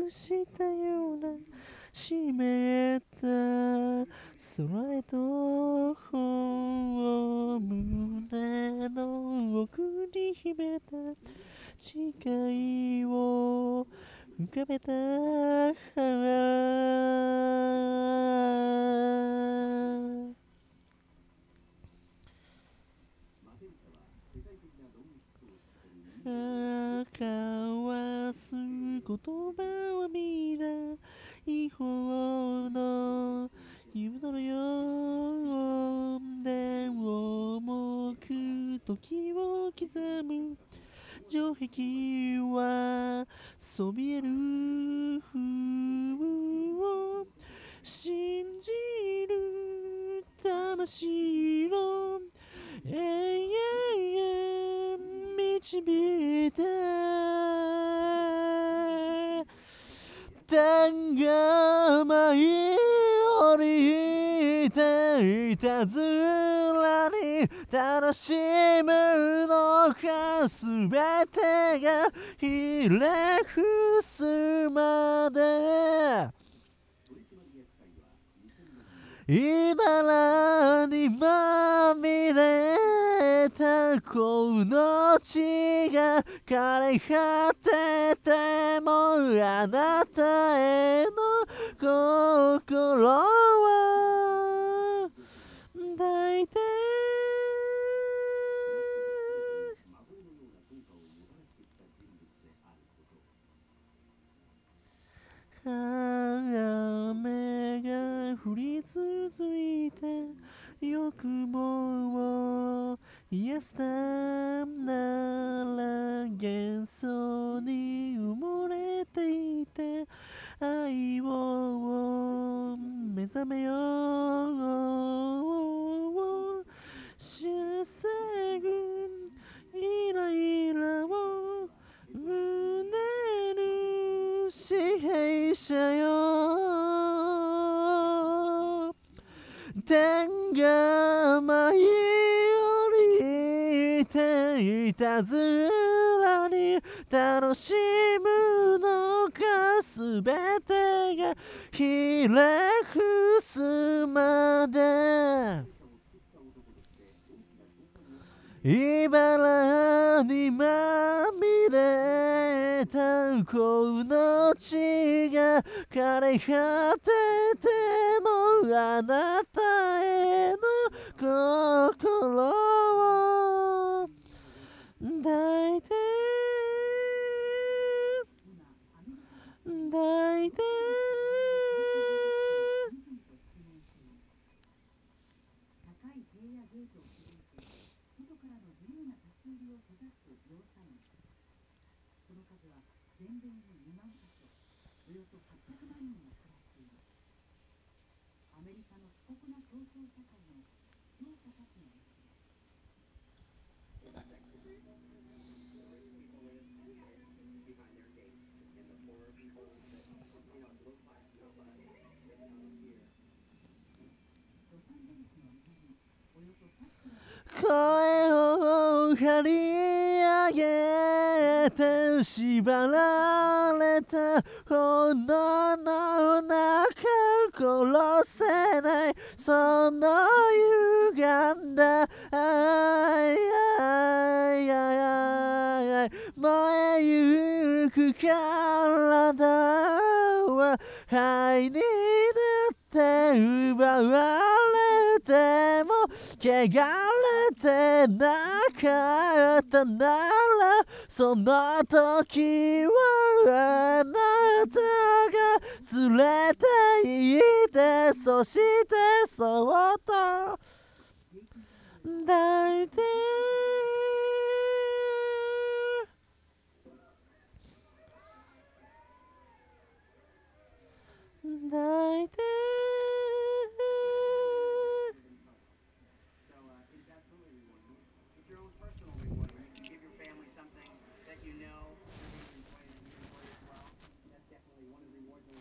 したような湿った空へと胸の奥に秘めた誓いを浮かべた交わす言葉は皆違法の夢のようで重く時を刻む城壁はそびえる風を信じる魂の永遠導いて天が舞い降りていたずらに楽しむのかすべてがひれ伏すまで茨にまみれたこの地が枯れ果ててもあなたへの心は抱いて雨が降り続いて欲望を癒すたなら幻想に埋もれていて愛を目覚めようしせぐイライラを胸る支配者よ天が舞い降りていたずらに楽しむのかすべてがひれ伏すまで茨にまみれたこの地が枯れ果ててもあなたへの心を抱いて抱いて声を張り上げて縛られた炎の中殺せないその歪んだ愛前行く体は灰になって奪われても汚れてなかったならその時はあなたが連れて行ってそしてそっと抱いて